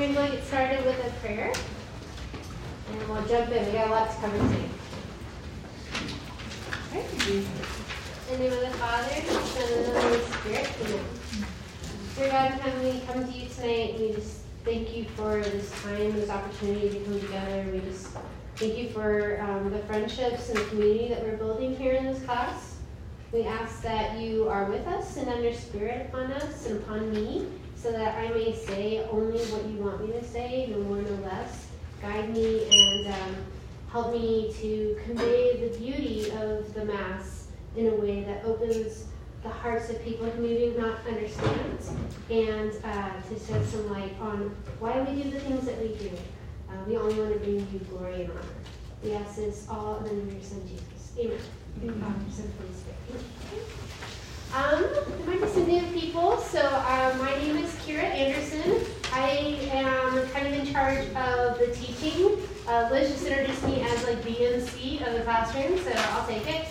going to get started with a prayer. And we'll jump in. We got a lot to cover today. In the name of the Father, and the Son, and the Holy Spirit. Amen. Dear God in heaven, we come to you tonight, and we just thank you for this time, this opportunity to come together. We just thank you for the friendships and the community that we're building here in this class. We ask that you are with us and under spirit upon us and upon me, so that I may say only what you want me to say, no more, no less. Guide me and help me to convey the beauty of the Mass in a way that opens the hearts of people who maybe not understand, and to shed some light on why we do the things that we do. We only want to bring you glory and honor. We ask this all in the name of your Son, Jesus. Amen. Father, Son, Holy Spirit. There might be some new people. So my name is Kira Anderson. I am kind of in charge of the teaching. Liz just introduced me as like the MC of the classroom, so I'll take it.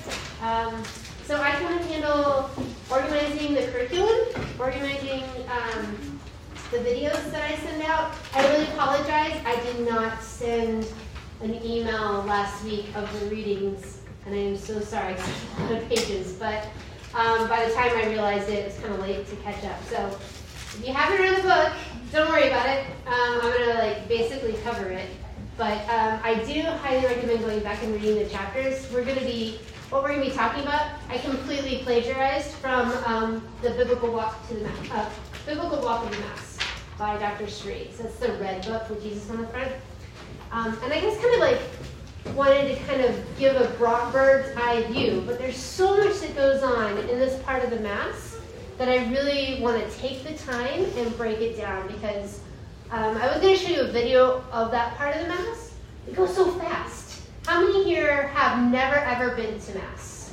So I kind of handle organizing the curriculum, organizing the videos that I send out. I really apologize. I did not send an email last week of the readings, and I am so sorry. It's a lot of pages, but by the time I realized it was kind of late to catch up. So if you haven't read the book, don't worry about it. I'm going to basically cover it. But I do highly recommend going back and reading the chapters. What we're going to be talking about, I completely plagiarized from the Biblical Walk of the Mass by Dr. Sri. So it's the red book with Jesus on the front. And I guess kind of wanted to kind of give a broad bird's eye view, but there's so much that goes on in this part of the Mass that I really want to take the time and break it down, because I was going to show you a video of that part of the Mass. It goes so fast. How many here have never ever been to Mass?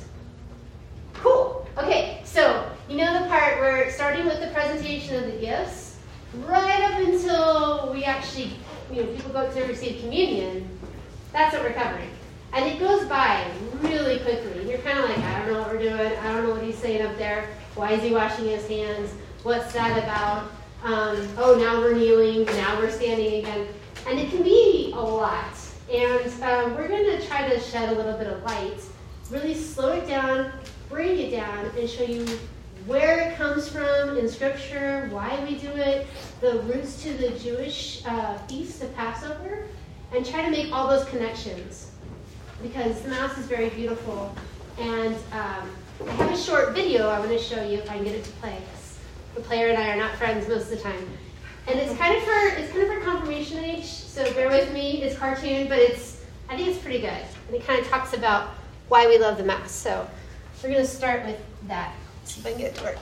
Cool. Okay, so you know the part where starting with the presentation of the gifts, right up until we actually, people go to receive communion, that's what we're covering. And it goes by really quickly. You're kind of like, I don't know what we're doing. I don't know what he's saying up there. Why is he washing his hands? What's that about? Oh, now we're kneeling. Now we're standing again. And it can be a lot. And we're going to try to shed a little bit of light, really slow it down, break it down, and show you where it comes from in Scripture, why we do it, the roots to the Jewish feast of Passover, and try to make all those connections, because the Mass is very beautiful. And I have a short video I want to show you if I can get it to play. The player and I are not friends most of the time, and it's kind of for confirmation age. So bear with me. It's cartoon, but I think it's pretty good, and it kind of talks about why we love the Mass. So we're going to start with that. See if I can get it to work.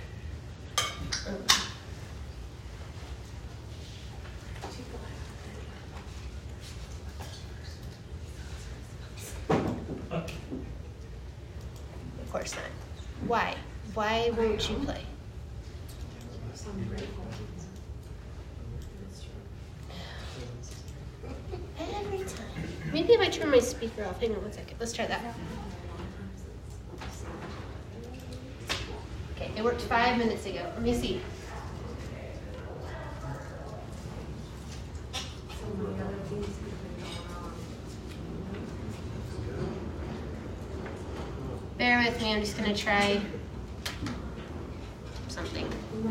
Of course not. Why? Why won't you play? Every time. Maybe if I turn my speaker off. Hang on 1 second. Let's try that. Okay, it worked 5 minutes ago. Let me see. Bear with me, I'm just going to try something.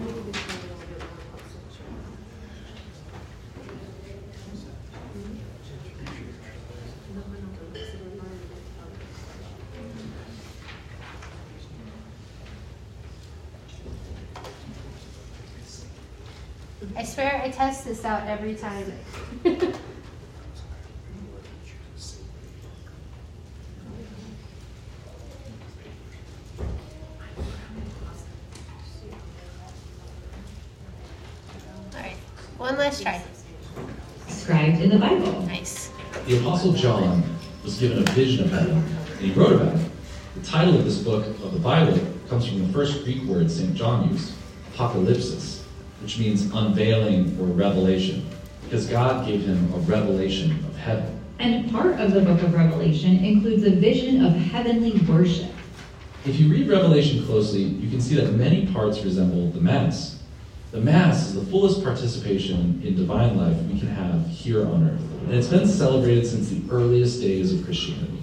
I swear I test this out every time. One last try. Described in the Bible. Nice. The Apostle John was given a vision of heaven, and he wrote about it. The title of this book of the Bible comes from the first Greek word St. John used, apocalypsis, which means unveiling or revelation, because God gave him a revelation of heaven. And part of the book of Revelation includes a vision of heavenly worship. If you read Revelation closely, you can see that many parts resemble the Mass. The Mass is the fullest participation in divine life we can have here on earth, and it's been celebrated since the earliest days of Christianity.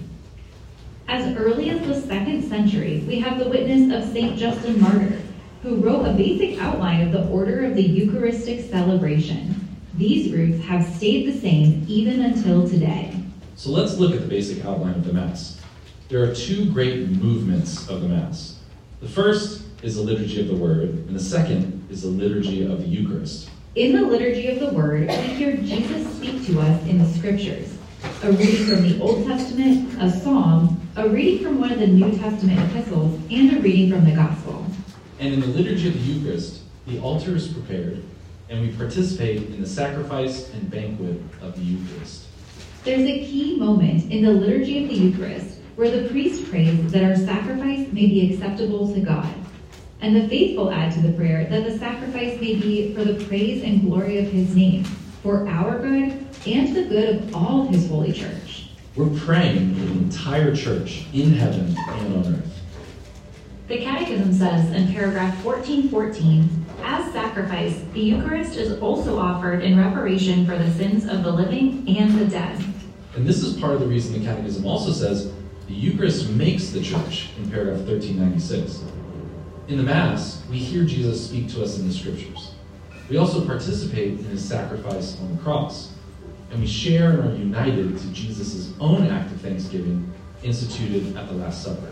As early as the 2nd century, we have the witness of St. Justin Martyr, who wrote a basic outline of the order of the Eucharistic celebration. These roots have stayed the same even until today. So let's look at the basic outline of the Mass. There are two great movements of the Mass. The first is the Liturgy of the Word, and the second is the Liturgy of the Eucharist. In the Liturgy of the Word, we hear Jesus speak to us in the Scriptures. A reading from the Old Testament, a psalm, a reading from one of the New Testament epistles, and a reading from the Gospel. And in the Liturgy of the Eucharist, the altar is prepared, and we participate in the sacrifice and banquet of the Eucharist. There's a key moment in the Liturgy of the Eucharist where the priest prays that our sacrifice may be acceptable to God. And the faithful add to the prayer that the sacrifice may be for the praise and glory of his name, for our good and the good of all his holy church. We're praying for the entire church in heaven and on earth. The Catechism says in paragraph 1414, as sacrifice, the Eucharist is also offered in reparation for the sins of the living and the dead. And this is part of the reason the Catechism also says the Eucharist makes the church in paragraph 1396. In the Mass, we hear Jesus speak to us in the Scriptures. We also participate in his sacrifice on the cross, and we share and are united to Jesus' own act of thanksgiving instituted at the Last Supper.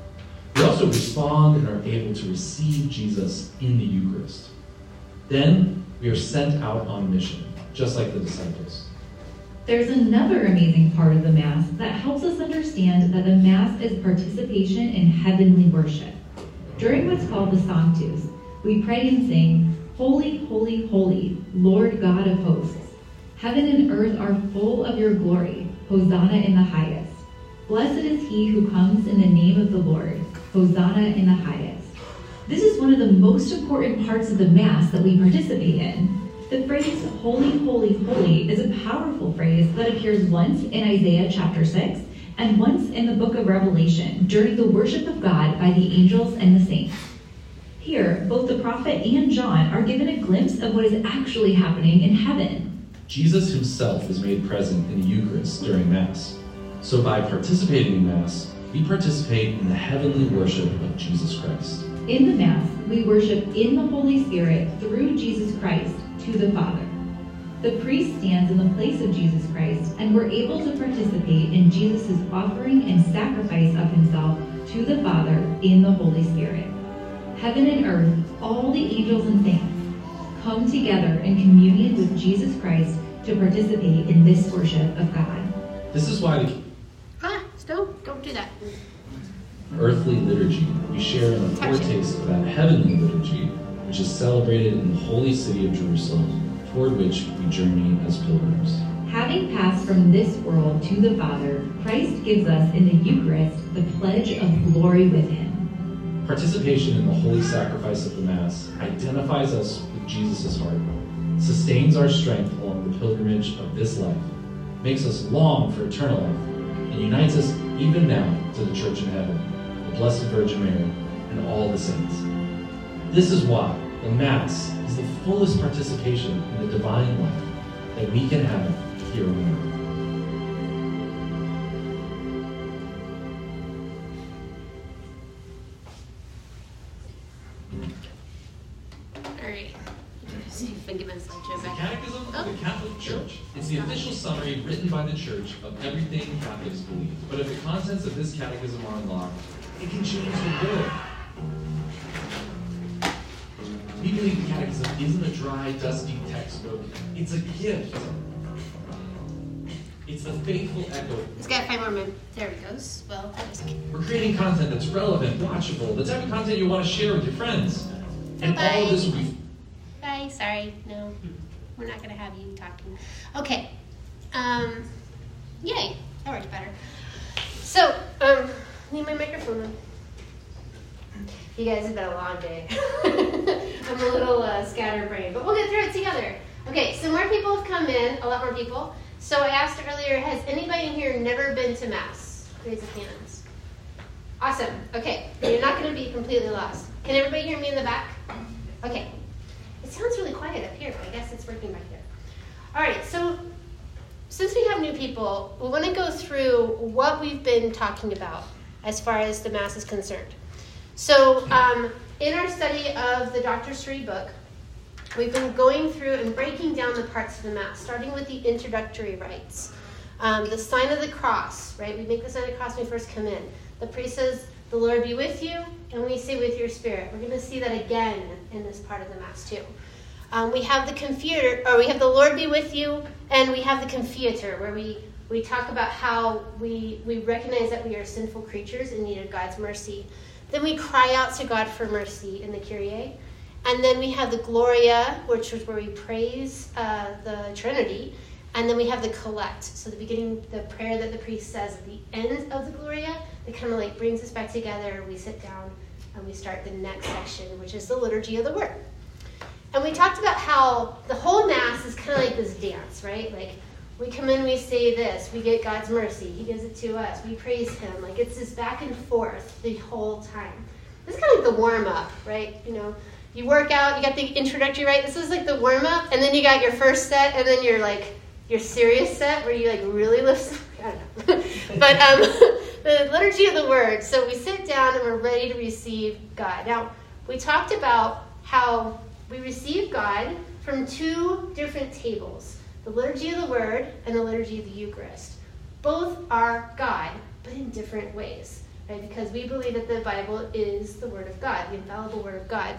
We also respond and are able to receive Jesus in the Eucharist. Then we are sent out on mission, just like the disciples. There's another amazing part of the Mass that helps us understand that the Mass is participation in heavenly worship. During what's called the Sanctus, we pray and sing, Holy, holy, holy, Lord God of hosts. Heaven and earth are full of your glory. Hosanna in the highest. Blessed is he who comes in the name of the Lord. Hosanna in the highest. This is one of the most important parts of the Mass that we participate in. The phrase, holy, holy, holy, is a powerful phrase that appears once in Isaiah chapter 6 and once in the book of Revelation during the worship of God by the angels and the saints. Here, both the prophet and John are given a glimpse of what is actually happening in heaven. Jesus himself is made present in the Eucharist during Mass. So by participating in Mass, we participate in the heavenly worship of Jesus Christ. In the Mass, we worship in the Holy Spirit through Jesus Christ to the Father. The priest stands in the place of Jesus Christ, and we're able to participate in Jesus' offering and sacrifice of himself to the Father in the Holy Spirit. Heaven and earth, all the angels and saints, come together in communion with Jesus Christ to participate in this worship of God. This is why the Don't do that. earthly liturgy, we share in a foretaste of that heavenly liturgy, which is celebrated in the holy city of Jerusalem, toward which we journey as pilgrims. Having passed from this world to the Father, Christ gives us in the Eucharist the pledge of glory with him. Participation in the holy sacrifice of the Mass identifies us with Jesus' heart, sustains our strength along the pilgrimage of this life, makes us long for eternal life, and unites us even now to the Church in heaven, the Blessed Virgin Mary, and all the saints. This is why the Mass is the fullest participation in the divine life that we can have here on earth. Alright. See if I can get my slideshow It's the back. Catechism of the Catholic Church. It's the official summary written by the Church of everything Catholics believe. But if the contents of this catechism are unlocked, it can change the world. We believe the Catechism isn't a dry, dusty textbook. It's a gift. It's the faithful echo. It's got 5 more minutes. There it goes. Well, that was okay. We're creating content that's relevant, watchable, the type of content you want to share with your friends. And Bye-bye. all of this will be... Bye. Sorry. No. We're not going to have you talking. Okay. Yay. That works better. So, need my microphone on. You guys have been a long day. I'm a little scatterbrained, but we'll get through it together. Okay, so more people have come in, a lot more people. So I asked earlier, has anybody in here never been to Mass? Raise your hands. Awesome. Okay, you're not going to be completely lost. Can everybody hear me in the back? Okay. It's sounds really quiet up here. I guess it's working back there. All right, so since we have new people, we want to go through what we've been talking about as far as the Mass is concerned. So in our study of the Dr. Sri book, we've been going through and breaking down the parts of the Mass, starting with the introductory rites. The sign of the cross, right? We make the sign of the cross when we first come in. The priest says, "The Lord be with you," and we say, "with your spirit." We're going to see that again in this part of the Mass too. We have the Confiator, or we have the Lord be with you, and we have the Confiator, where we talk about how we recognize that we are sinful creatures in need of God's mercy. Then we cry out to God for mercy in the Kyrie. And then we have the Gloria, which is where we praise the Trinity. And then we have the Collect. So the beginning, the prayer that the priest says at the end of the Gloria, that kind of like brings us back together. We sit down and we start the next section, which is the Liturgy of the Word. And we talked about how the whole Mass is kind of like this dance, right? Like, we come in, we say this, we get God's mercy, he gives it to us, we praise him. Like, it's this back and forth the whole time. This is kind of like the warm-up, right? You know, you work out, you got the introductory, right? This is like the warm-up, and then you got your first set, and then your serious set where you like really lift, I don't know. But the Liturgy of the Word. So we sit down and we're ready to receive God. Now, we talked about how we receive God from two different tables, the Liturgy of the Word and the Liturgy of the Eucharist. Both are God, but in different ways, right? Because we believe that the Bible is the Word of God, the infallible Word of God.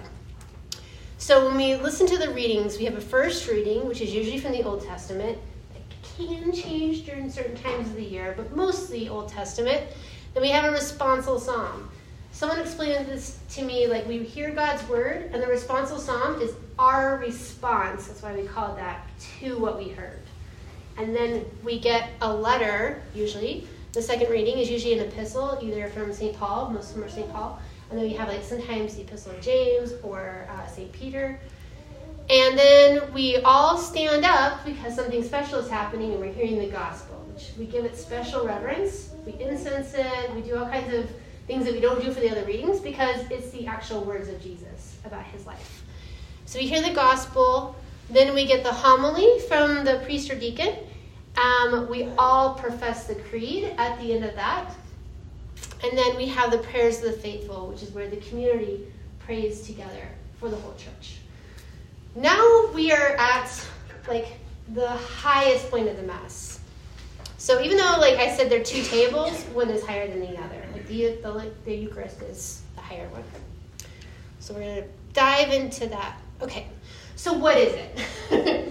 So when we listen to the readings, we have a first reading, which is usually from the Old Testament. It can change during certain times of the year, but mostly Old Testament. Then we have a responsal psalm. Someone explained this to me, like we hear God's word, and the responsal psalm is our response, that's why we call it that, to what we heard. And then we get a letter, usually. The second reading is usually an epistle, either from St. Paul, most of them are St. Paul, and then we have like sometimes the Epistle of James or St. Peter. And then we all stand up because something special is happening and we're hearing the gospel, which we give it special reverence. We incense it, we do all kinds of things that we don't do for the other readings because it's the actual words of Jesus about his life. So we hear the gospel, then we get the homily from the priest or deacon. We all profess the creed at the end of that. And then we have the prayers of the faithful, which is where the community prays together for the whole church. Now we are at like the highest point of the Mass. So even though, like I said, there are two tables, one is higher than the other. Like the Eucharist is the higher one. So we're going to dive into that. Okay, so what is it?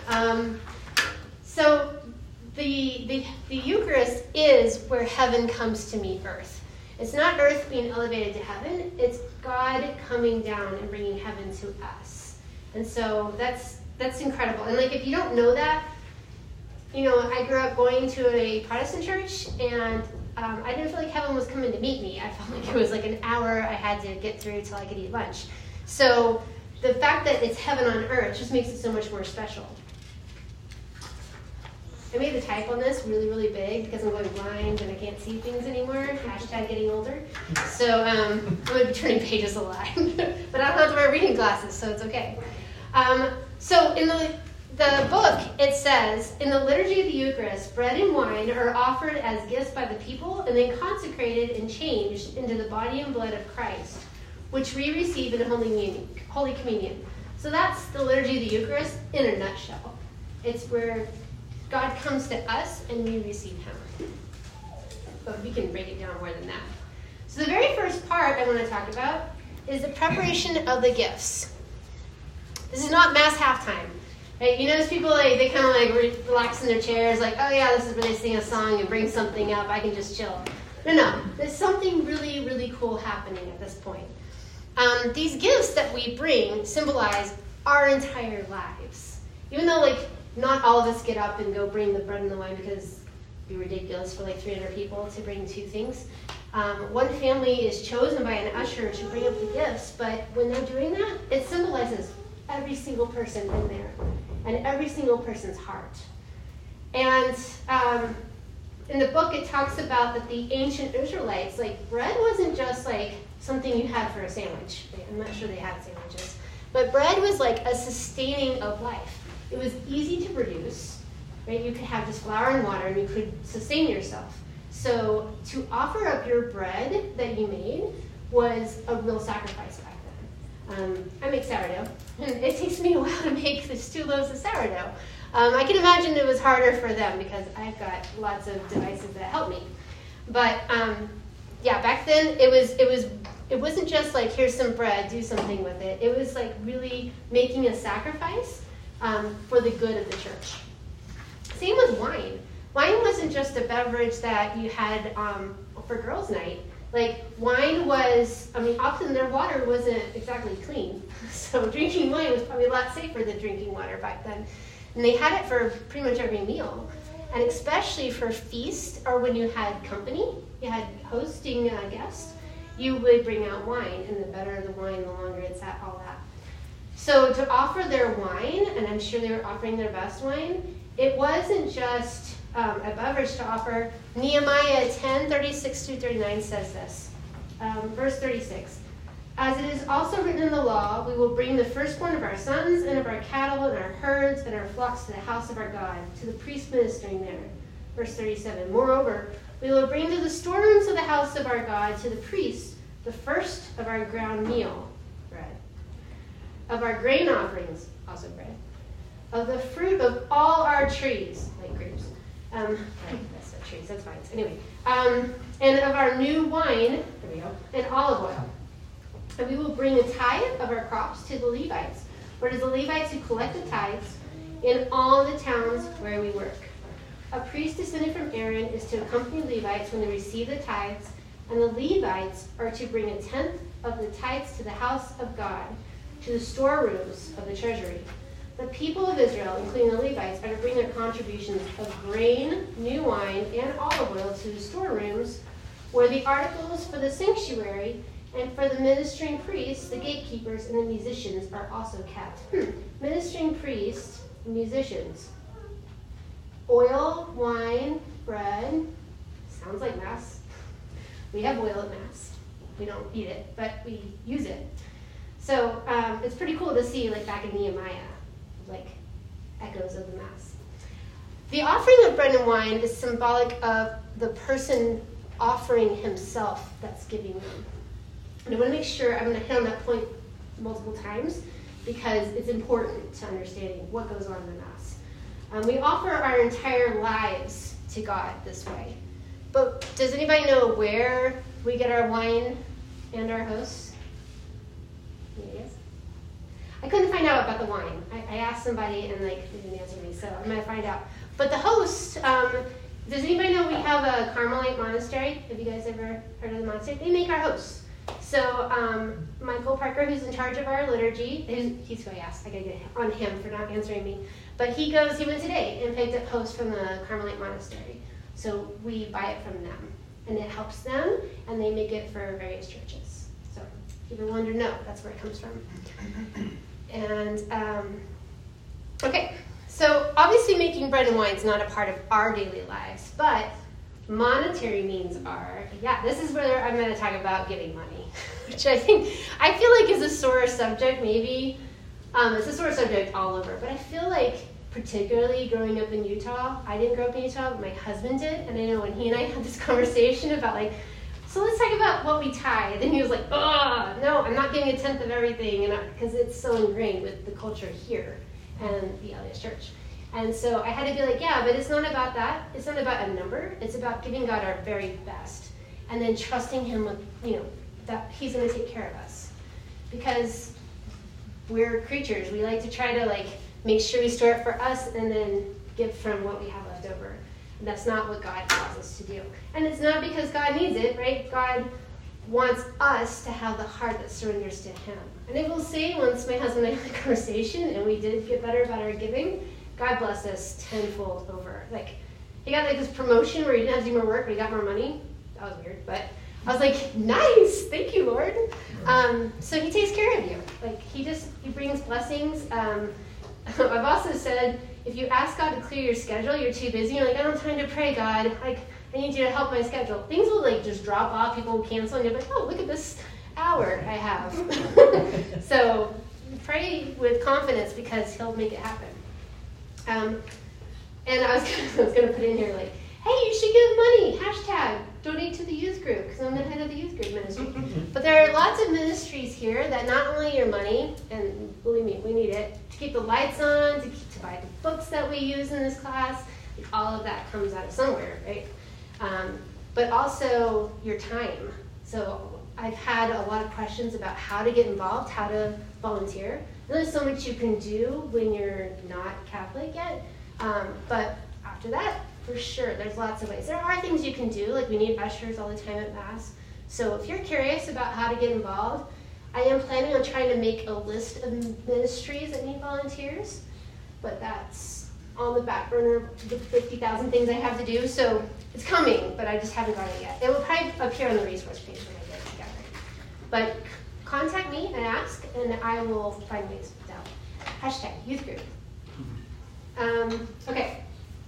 So the Eucharist is where heaven comes to meet earth. It's not earth being elevated to heaven. It's God coming down and bringing heaven to us. And so that's incredible. And like if you don't know that, you know, I grew up going to a Protestant church, and I didn't feel like heaven was coming to meet me. I felt like it was like an hour I had to get through till I could eat lunch. So the fact that it's heaven on earth just makes it so much more special. I made the type on this really, really big because I'm going blind and I can't see things anymore. Hashtag getting older. So I'm going to be turning pages a lot. But I don't have to wear reading glasses, so it's okay. So in the book, it says, in the Liturgy of the Eucharist, bread and wine are offered as gifts by the people and then consecrated and changed into the body and blood of Christ, which we receive in Holy Communion. So that's the Liturgy of the Eucharist in a nutshell. It's where God comes to us and we receive him. But we can break it down more than that. So the very first part I want to talk about is the preparation of the gifts. This is not Mass halftime. Right? You notice people, like, they kind of like relax in their chairs, like, oh yeah, this is where they sing a song and bring something up, I can just chill. No, there's something really, really cool happening at this point. These gifts that we bring symbolize our entire lives. Even though, like, not all of us get up and go bring the bread and the wine because it'd be ridiculous for like 300 people to bring two things. One family is chosen by an usher to bring up the gifts, but when they're doing that, it symbolizes every single person in there and every single person's heart. And in the book, it talks about that the ancient Israelites, like bread wasn't just like something you had for a sandwich. I'm not sure they had sandwiches. But bread was like a sustaining of life. It was easy to produce, right? You could have just flour and water and you could sustain yourself. So to offer up your bread that you made was a real sacrifice back then. I make sourdough, and it takes me a while to make these 2 loaves of sourdough. I can imagine it was harder for them because I've got lots of devices that help me. But yeah, back then it wasn't just like, here's some bread, do something with it. It was like really making a sacrifice for the good of the church. Same with wine. Wine wasn't just a beverage that you had for girls' night. Like, wine was, often their water wasn't exactly clean. So drinking wine was probably a lot safer than drinking water back then. And they had it for pretty much every meal. And especially for feast or when you had company, you had hosting guests, you would bring out wine. And the better the wine, the longer it sat, all that. So to offer their wine, and I'm sure they were offering their best wine, it wasn't just a beverage to offer. Nehemiah 10:36-39 says this. Verse 36. As it is also written in the law, we will bring the firstborn of our sons and of our cattle and our herds and our flocks to the house of our God, to the priest ministering there. Verse 37. Moreover, we will bring to the storerooms of the house of our God, to the priests, the first of our ground meal, bread, of our grain offerings, also bread, of the fruit of all our trees, like grapes. That's not trees, that's vines. Anyway, and of our new wine, there we go, and olive oil. And we will bring a tithe of our crops to the Levites, for it is the Levites who collect the tithes in all the towns where we work. A priest descended from Aaron is to accompany Levites when they receive the tithes, and the Levites are to bring 1/10 of the tithes to the house of God, to the storerooms of the treasury. The people of Israel, including the Levites, are to bring their contributions of grain, new wine, and olive oil to the storerooms, where the articles for the sanctuary and for the ministering priests, the gatekeepers, and the musicians are also kept. Ministering priests, musicians. Oil, wine, bread. Sounds like Mass. We have oil at Mass. We don't eat it, but we use it. So it's pretty cool to see, like back in Nehemiah, like echoes of the Mass. The offering of bread and wine is symbolic of the person offering himself that's giving them. And I want to make sure, I'm going to hit on that point multiple times because it's important to understanding what goes on in the Mass. We offer our entire lives to God this way. But does anybody know where we get our wine and our hosts? Yes? I couldn't find out about the wine. I asked somebody and they didn't answer me, so I'm going to find out. But the host, does anybody know we have a Carmelite monastery? Have you guys ever heard of the monastery? They make our hosts. So Michael Parker, who's in charge of our liturgy, he's who I asked. I gotta get on him for not answering me. But he went today and picked up hosts from the Carmelite monastery. So we buy it from them. And it helps them, and they make it for various churches. So if you ever wonder, no, that's where it comes from. And, okay. So obviously making bread and wine is not a part of our daily lives, but monetary means are. Yeah, this is where I'm going to talk about giving money, which I feel like is a sore subject, maybe. It's a sore subject all over, but I feel like particularly growing up in Utah, I didn't grow up in Utah, but my husband did, and I know when he and I had this conversation about like, so let's talk about what we tithe, and he was like, oh, no, I'm not giving 1/10 of everything, because it's so ingrained with the culture here and the LDS Church. And so I had to be like, yeah, but it's not about that. It's not about a number. It's about giving God our very best and then trusting him with, that he's going to take care of us. Because we're creatures. We like to try to make sure we store it for us and then give from what we have left over. And that's not what God calls us to do. And it's not because God needs it, right? God wants us to have the heart that surrenders to him. And I will say, once my husband and I had a conversation and we did get better about our giving, God bless us tenfold over. He got this promotion where he didn't have to do more work, but he got more money. That was weird, but I was like, nice, thank you, Lord. So he takes care of you. He brings blessings. I've also said, if you ask God to clear your schedule, you're too busy. You're like, I don't have time to pray, God. I need you to help my schedule. Things will just drop off. People will cancel, and you're like, oh, look at this hour I have. So pray with confidence because he'll make it happen. And I was going to put in here like, hey, you should give money, hashtag, donate to the youth group, because I'm the head of the youth group ministry. But there are lots of ministries here that not only your money, and believe me, we need it, to keep the lights on, to buy the books that we use in this class, all of that comes out of somewhere, right? But also your time. So I've had a lot of questions about how to get involved, how to volunteer. There's so much you can do when you're not Catholic yet. But after that, for sure, there's lots of ways. There are things you can do, like we need ushers all the time at Mass. So if you're curious about how to get involved, I am planning on trying to make a list of ministries that need volunteers, but that's on the back burner of the 50,000 things I have to do, so it's coming, but I just haven't got it yet. It will probably appear on the resource page when I get it together. But contact me and ask, and I will find ways out. Hashtag youth group. Okay.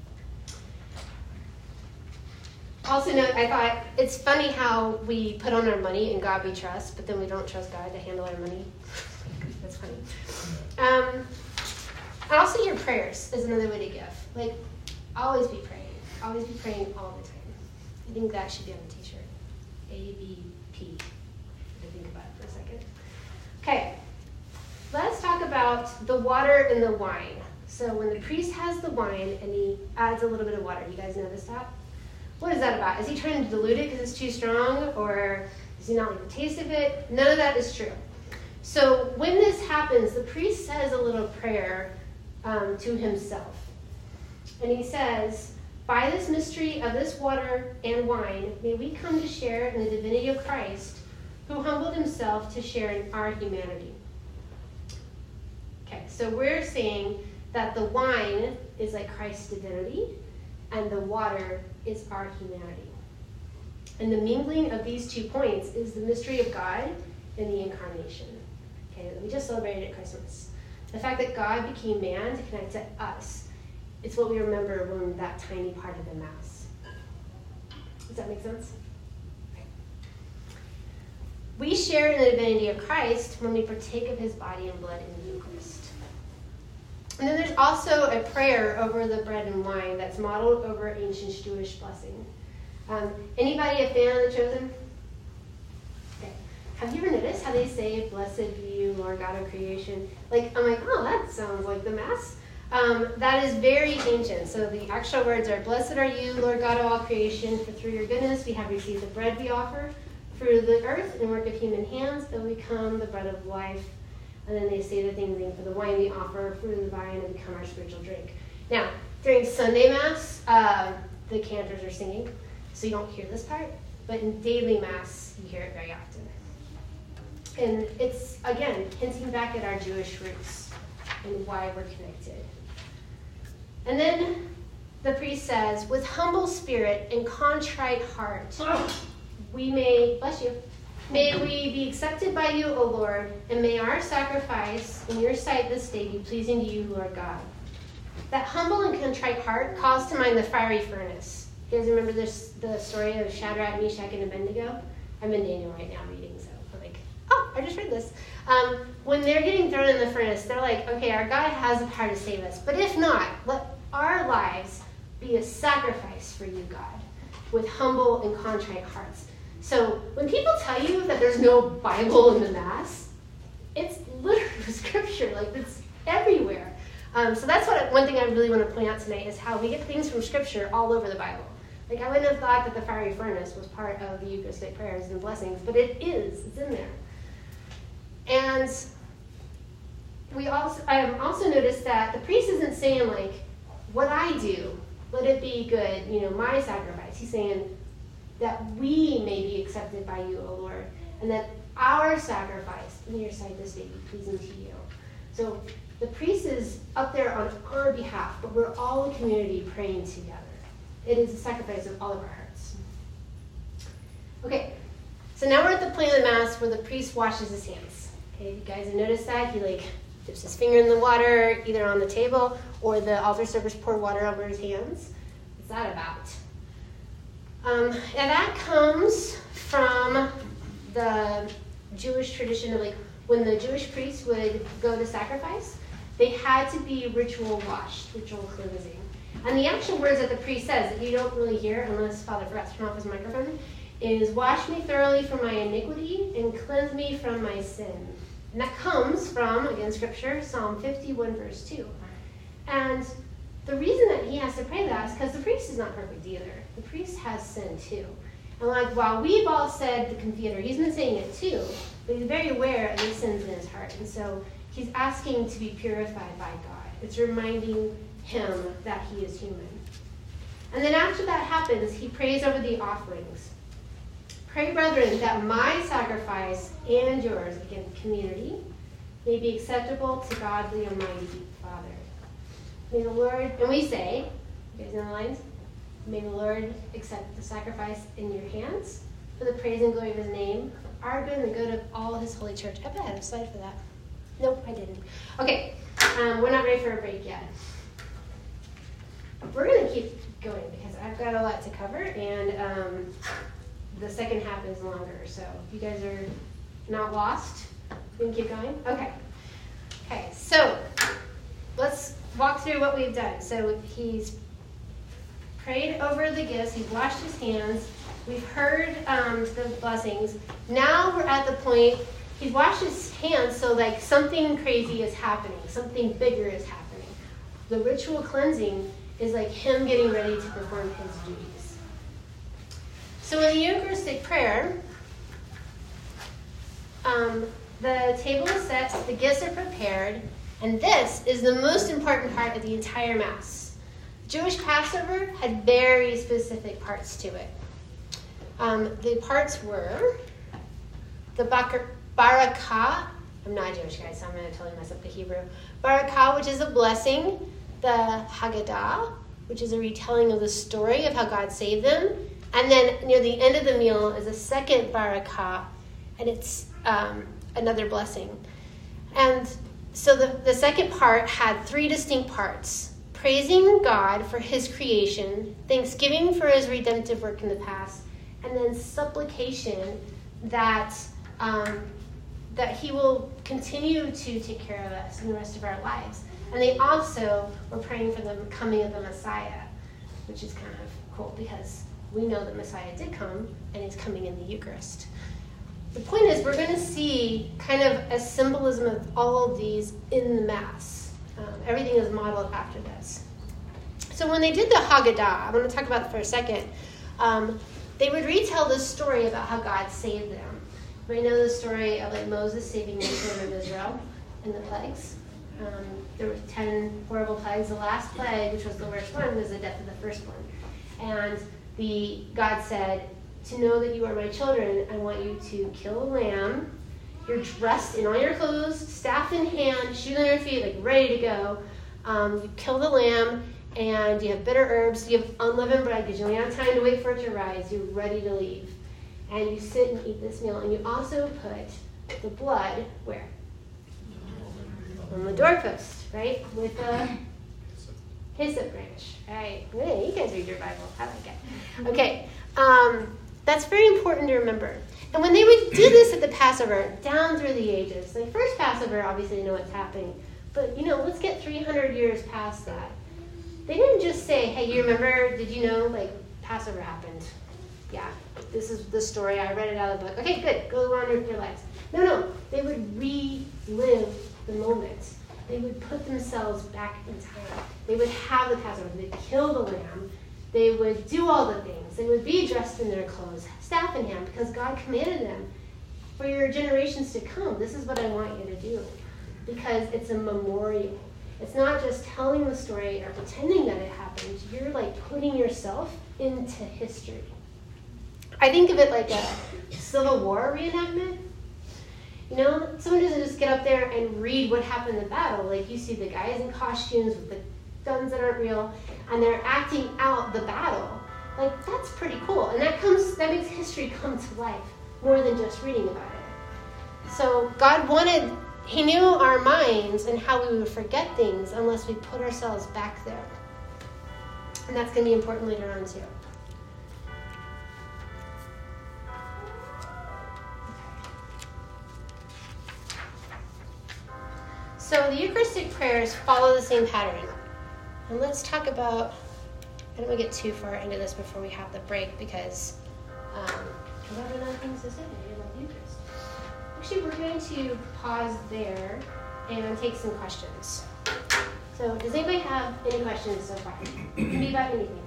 Also note, I thought it's funny how we put on our money in God we trust, but then we don't trust God to handle our money. That's funny. And also your prayers is another way to give. Like, always be praying. Always be praying all the time. I think that should be on the t-shirt. ABP. I think about it for a second. Okay, let's talk about the water and the wine. So when the priest has the wine and he adds a little bit of water, you guys notice that? What is that about? Is he trying to dilute it because it's too strong, or does he not like the taste of it? None of that is true. So when this happens, the priest says a little prayer to himself. And he says, by this mystery of this water and wine, may we come to share in the divinity of Christ, who humbled himself to share in our humanity. Okay, so we're saying that the wine is like Christ's divinity, and the water is our humanity. And the mingling of these 2 points is the mystery of God and the incarnation. Okay, we just celebrated at Christmas. The fact that God became man to connect to us, it's what we remember when that tiny part of the Mass. Does that make sense? Okay. We share in the divinity of Christ when we partake of his body and blood in the Eucharist. And then there's also a prayer over the bread and wine that's modeled over ancient Jewish blessing. Anybody a fan of The Chosen? Okay. Have you ever noticed how they say, blessed be you, Lord God of creation? Like, I'm like, oh, that sounds like the Mass. That is very ancient. So the actual words are, blessed are you, Lord God of all creation, for through your goodness we have received the bread we offer. Through the earth and work of human hands, it will become the bread of life. And then they say the same thing for the wine we offer, fruit of the vine, and become our spiritual drink. Now, during Sunday Mass, the cantors are singing, so you don't hear this part. But in daily Mass, you hear it very often. And it's, again, hinting back at our Jewish roots and why we're connected. And then the priest says, with humble spirit and contrite heart, we may, bless you, may we be accepted by you, O Lord, and may our sacrifice in your sight this day be pleasing to you, Lord God. That humble and contrite heart calls to mind the fiery furnace. You guys remember this, the story of Shadrach, Meshach, and Abednego? I'm in Daniel right now reading, so I'm like, oh, I just read this. When they're getting thrown in the furnace, they're like, okay, our God has the power to save us, but if not, let our lives be a sacrifice for you, God, with humble and contrite hearts. So when people tell you that there's no Bible in the Mass, it's literally scripture, like it's everywhere. So that's one thing I really want to point out tonight is how we get things from scripture all over the Bible. Like I wouldn't have thought that the fiery furnace was part of the Eucharistic prayers and blessings, but it is, it's in there. And I also noticed that the priest isn't saying like, what I do, let it be good, my sacrifice. He's saying, that we may be accepted by you, O Lord, and that our sacrifice in your sight this day be pleasing to you. So the priest is up there on our behalf, but we're all a community praying together. It is a sacrifice of all of our hearts. Okay, so now we're at the point of the Mass where the priest washes his hands. Okay, you guys have noticed that? He dips his finger in the water, either on the table, or the altar servers pour water over his hands. What's that about? And that comes from the Jewish tradition of when the Jewish priests would go to sacrifice, they had to be ritual washed, ritual cleansing. And the actual words that the priest says that you don't really hear unless Father forgot to turn off his microphone is, wash me thoroughly from my iniquity and cleanse me from my sin. And that comes from, again, Scripture, Psalm 51, verse 2. And the reason that he has to pray that is because the priest is not perfect either. The priest has sin too. And like, while we've all said the Confiteor, he's been saying it too, but he's very aware of the sins in his heart. And so he's asking to be purified by God. It's reminding him that he is human. And then after that happens, he prays over the offerings. Pray, brethren, that my sacrifice and yours, again, community, may be acceptable to God the Almighty Father. May the Lord, and we say, you guys know the lines? May the Lord accept the sacrifice in your hands for the praise and glory of his name, our good and the good of all his holy church. I bet I had a slide for that. Nope, I didn't. Okay, we're not ready for a break yet. We're going to keep going because I've got a lot to cover, and the second half is longer. So if you guys are not lost, we can keep going? Okay. Okay, so let's walk through what we've done. So he's prayed over the gifts. He's washed his hands. We've heard the blessings. Now we're at the point, he's washed his hands, so like something crazy is happening. Something bigger is happening. The ritual cleansing is like him getting ready to perform his duties. So in the Eucharistic prayer, the table is set, the gifts are prepared, and this is the most important part of the entire Mass. Jewish Passover had very specific parts to it. The parts were the barakah. I'm not Jewish, guys, so I'm going to totally mess up the Hebrew. Barakah, which is a blessing. The Haggadah, which is a retelling of the story of how God saved them. And then near the end of the meal is a second barakah, and it's another blessing. And so the second part had three distinct parts: praising God for his creation, thanksgiving for his redemptive work in the past, and then supplication that that he will continue to take care of us in the rest of our lives. And they also were praying for the coming of the Messiah, which is kind of cool because we know that Messiah did come, and he's coming in the Eucharist. The point is, we're going to see kind of a symbolism of all of these in the Mass. Everything is modeled after this. So when they did the Haggadah, I want to talk about it for a second. They would retell this story about how God saved them. We know the story of like Moses saving the children of Israel in the plagues. There were 10 horrible plagues. The last plague, which was the worst one, was the death of the firstborn. And God said, to know that you are my children, I want you to kill a lamb. You're dressed in all your clothes, staff in hand, shoes on your feet, like ready to go. You kill the lamb, and you have bitter herbs. You have unleavened bread because you only have time to wait for it to rise. You're ready to leave. And you sit and eat this meal. And you also put the blood where? On the doorpost, right? With a hyssop branch. Right? Hey, you guys read your Bible. I like it. Okay. That's very important to remember. And when they would do this at the Passover, down through the ages, like first Passover, obviously you know what's happening. But, let's get 300 years past that. They didn't just say, hey, you remember, did you know, like, Passover happened? Yeah, this is the story. I read it out of the book. Okay, good. Go on with your lives. No. They would relive the moment. They would put themselves back in time. They would have the Passover. They'd kill the lamb. They would do all the things. They would be dressed in their clothes, staff in hand, because God commanded them, for your generations to come, this is what I want you to do. Because it's a memorial. It's not just telling the story or pretending that it happened. You're like putting yourself into history. I think of it like a Civil War reenactment. Someone doesn't just get up there and read what happened in the battle. Like you see the guys in costumes with the guns that aren't real, and they're acting out the battle. Like, that's pretty cool. And that makes history come to life more than just reading about it. So God he knew our minds and how we would forget things unless we put ourselves back there. And that's going to be important later on too. So the Eucharistic prayers follow the same pattern. And let's talk about, I don't want to get too far into this before we have the break because I have another things to say about the Eucharist. Actually, we're going to pause there and take some questions. So does anybody have any questions so far? It can be about anything.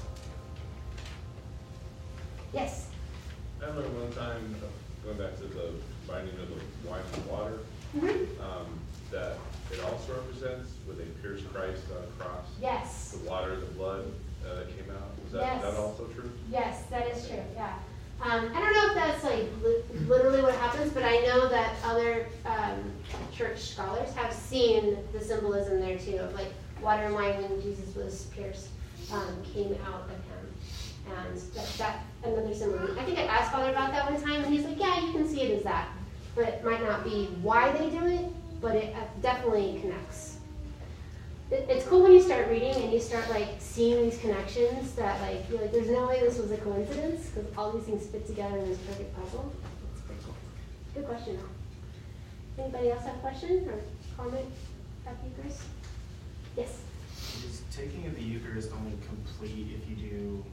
Yes? I remember one time, going back to the binding of the wine and water, that it also represents where they pierced Christ on a cross. Yes. The water, the blood that came out. Was Yes. that also true? Yes, that is true, yeah. I don't know if that's like literally what happens, but I know that other church scholars have seen the symbolism there too, of like water and wine when Jesus was pierced came out of him. And that another symbolism. I think I asked Father about that one time, and he's like, yeah, you can see it as that. But it might not be why they do it, but it definitely connects. It's cool when you start reading and you start like seeing these connections that like you're like, there's no way this was a coincidence because all these things fit together in this perfect puzzle. It's pretty cool. Good question though. Anybody else have a question or comment about the Eucharist? Yes. Is taking of the Eucharist only complete if you do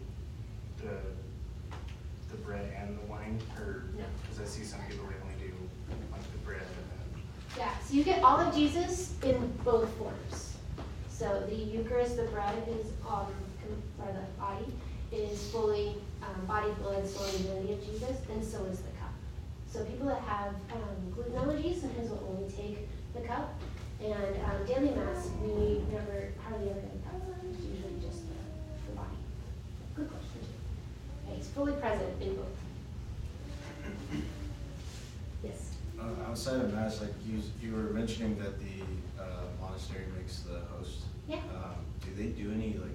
the bread and the wine, or No. because I see some people they only do like the bread and then. Yeah. So you get all of Jesus in both forms. So the Eucharist, the bread is, or the body, is fully body, blood, soul, and divinity of Jesus, and so is the cup. So people that have gluten allergies sometimes will only take the cup, and daily mass, we hardly ever get the cup. It's usually just the body. Good question. Okay, it's fully present in both. Yes? Outside of Mass, like you were mentioning that the monastery makes the host. Yeah. Do they do any like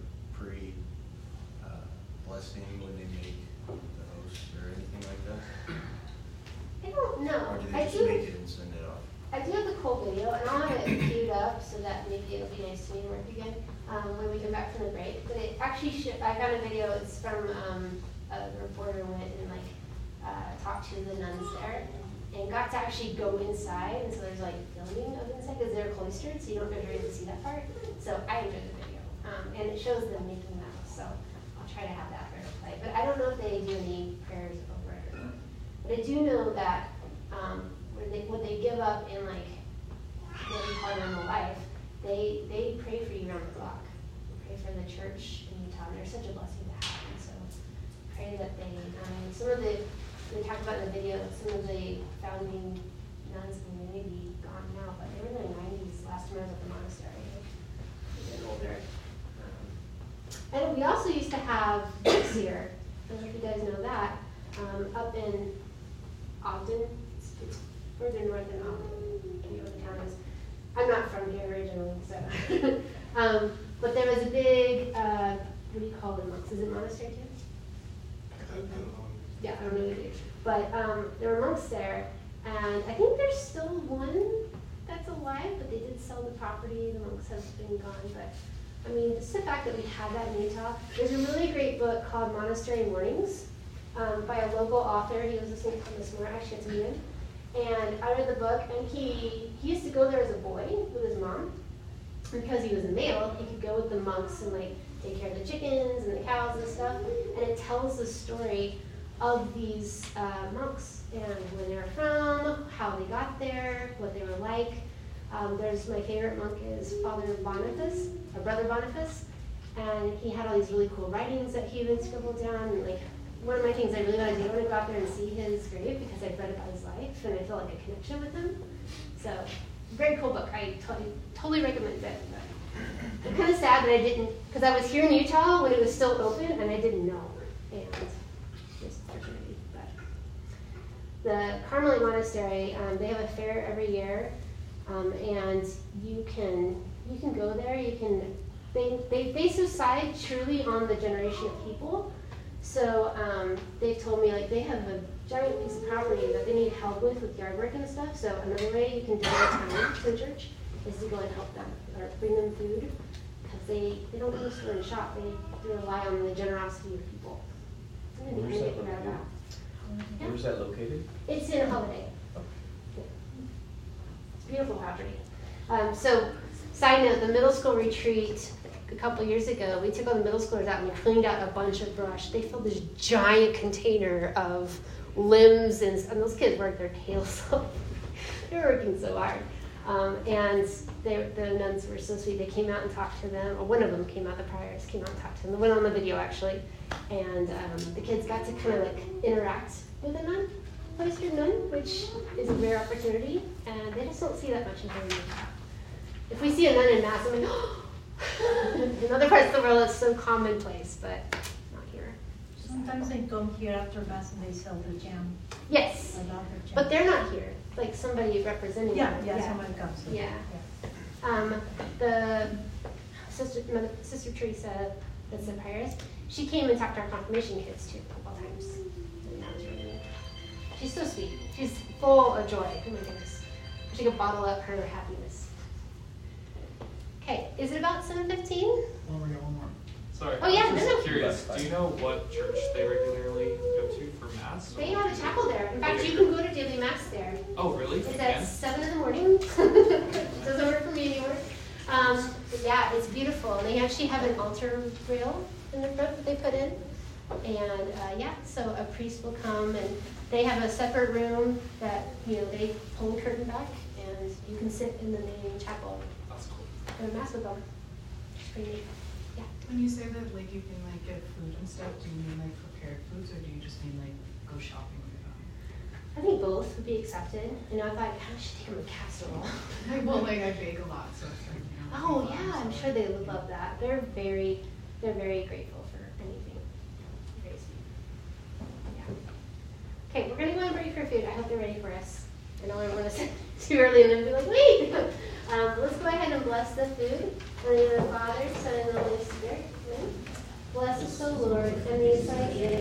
blessing when they make the host or anything like that? I don't know. Or do they I just do, make it and send it off? I do have the cool video, and I'll have it queued up so that maybe it'll be nice to me to work again when we come back from the break. But it actually I got a video. It's from a reporter went and talked to the nuns there and got to actually go inside. And so there's like filming of inside because they're cloistered, so you don't really get to see that part. So I enjoyed the video, and it shows them making that. So I'll try to have that for play. But I don't know if they do any prayers over it or not. But I do know that what they give up in like what we call normal life, they pray for you around the clock. They pray for the church in Utah, and they're such a blessing to have. And so pray that they talked about in the video, some of the founding nuns, and they may be gone now, but they were in their 90s last time I was at the monastery. They're older. And we also used to have books here. I don't know if you guys know that. Up in Ogden, it's further north than Ogden, I know the town is. I'm not from here originally, so. But there was a big, what do you call them, monks? Is it monastery too? Yeah, I don't know either. But there were monks there, and I think there's still one that's alive, but they did sell the property. The monks have been gone, but I mean, just the fact that we have that in Utah. There's a really great book called Monastery Mornings by a local author. He was listening to this morning. I actually had to meet him. And I read the book, and he used to go there as a boy with his mom. Because he was a male, he could go with the monks and like take care of the chickens and the cows and stuff. And it tells the story of these monks and where they were from, how they got there, what they were like. There's my favorite monk is Father Boniface, or Brother Boniface, and he had all these really cool writings that he would scribble down. And like one of my things I really want to do, I want to go out there and see his grave because I've read about his life and I feel like a connection with him. So very cool book. I totally recommend it. I'm kind of sad that I didn't, because I was here in Utah when it was still open and I didn't know. And just opportunity. But the Carmelite Monastery, they have a fair every year, and you can go there. They base their side truly on the generation of people. So they've told me like they have a giant piece of property that they need help with yard work and stuff. So another way you can donate time to the church is to go and help them or bring them food, because they don't go to the store and shop. They rely on the generosity of people. Where's that located? Where's that located? It's in Holiday. It's beautiful property. So, side note, the middle school retreat a couple years ago, we took all the middle schoolers out and we cleaned out a bunch of brush. They filled this giant container of limbs, and those kids worked their tails off. They were working so hard. And the nuns were so sweet. They came out and talked to them, or one of them came out, the priors came out and talked to them. They went on the video, actually. And the kids got to kind of like interact with a nun, cloistered nun, which is a rare opportunity. And they just don't see that much in Hawaii. If we see a nun in Mass, I'm like, oh! In other parts of the world, it's so commonplace, but not here. Sometimes they come here after Mass and they sell the jam. Yes, I love their jam. but they're not here. Like somebody representing them. Yeah, someone comes. Yeah. The Sister Teresa, that's the prioress, she came and talked to our confirmation kids too a couple times. And that was really neat. She's so sweet. She's full of joy. Oh my goodness. She could bottle up her happiness. Okay, is it about 7:15? One more. Sorry. Oh, yeah, I'm just no. curious. Do you know what church they regularly go to for Mass? They have a chapel there. In fact, Okay. you can go to daily Mass there. Oh, really? It's You at can? 7 in the morning. Doesn't work for me anymore. But yeah, it's beautiful. And they actually have an altar rail in the front that they put in. And so a priest will come, and they have a separate room that, they pull the curtain back, and you can sit in the main chapel That's cool. and Mass with them. It's pretty neat. Yeah. When you say that, like, you can, like, get food and stuff, do you mean, like, prepared foods, or do you just mean, like, go shopping with them? I think both would be accepted. I thought, I should take them a casserole. Well, like, I bake a lot, so it's like, Oh yeah, I'm sure they would love that. They're very grateful for anything. Very sweet. Yeah. Okay, we're gonna go and break for food. I hope they're ready for us. I know I want to sit too early and then be like, wait. Let's go ahead and bless the food. In the name of the Father, Son, and the Holy Spirit. Amen. Bless us, O Lord, and these thy gifts.